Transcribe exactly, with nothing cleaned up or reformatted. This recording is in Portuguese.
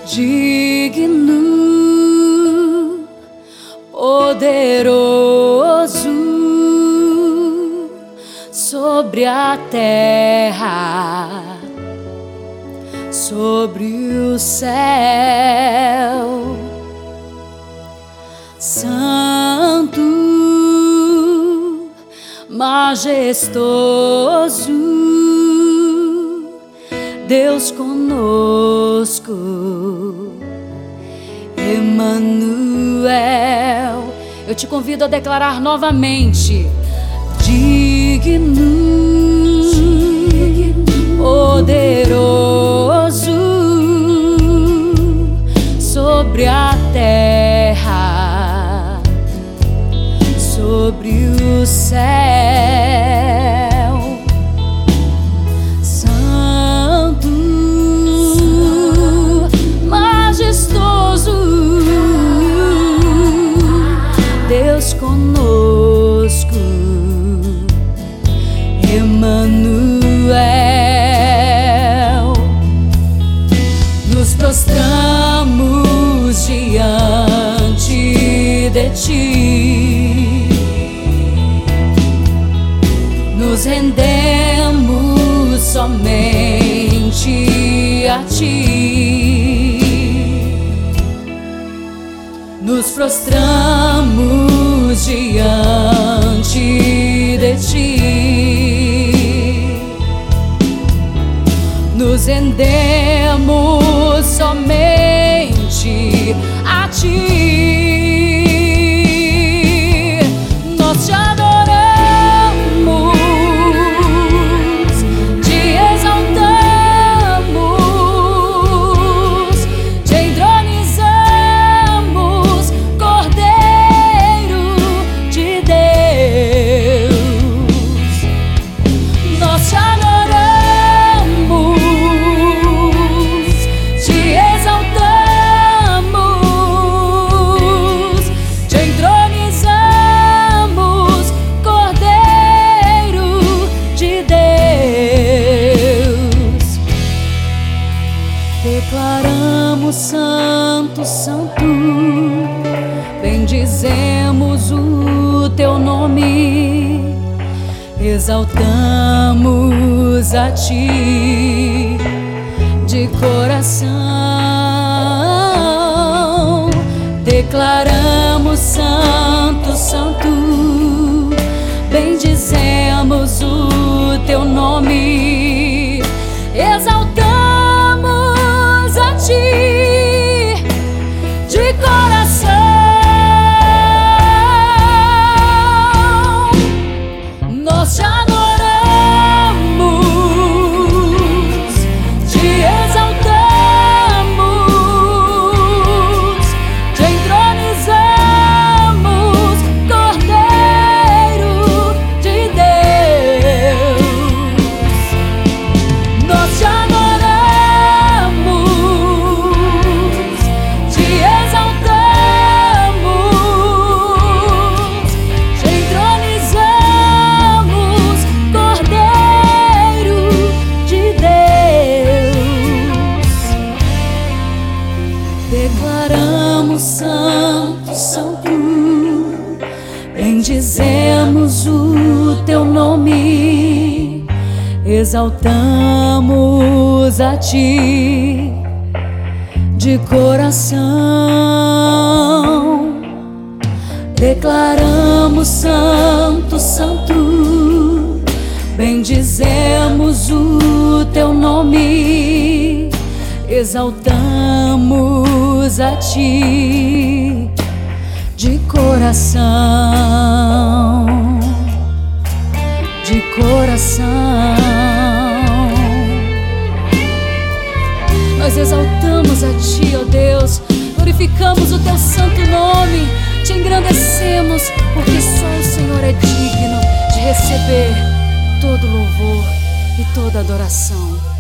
digno, poderoso sobre a terra, sobre o céu, santo, majestoso, Deus conosco, Emmanuel. Eu te convido a declarar novamente: digno, poderoso sobre a terra, sobre o céu, santo, majestoso, Deus conosco, Emmanuel. Nos prostramos diante de ti, nos rendemos somente a ti. Nos prostramos diante de ti, nos rendemos somente a ti. Nós te adoramos, te exaltamos, te entronizamos, Cordeiro de Deus. Nós te adoramos, te exaltamos, te entronizamos, Cordeiro de Deus. Declaramos santo, santo, bendizemos o teu nome, exaltamos a ti de coração. Declaramos santo, santo, bendizemos o teu nome, exaltamos a ti de coração. Nós te adoramos, te exaltamos, te entronizamos, Cordeiro de Deus. Nós te adoramos, te exaltamos, te entronizamos, Cordeiro de Deus. Declaramos santo, santo, bendizemos o teu nome, exaltamos a ti de coração. Declaramos santo, santo, bendizemos o teu nome, exaltamos a ti de coração, de coração. Nós exaltamos a ti, ó Deus, glorificamos o teu santo nome, te engrandecemos, porque só o Senhor é digno de receber todo louvor e toda adoração.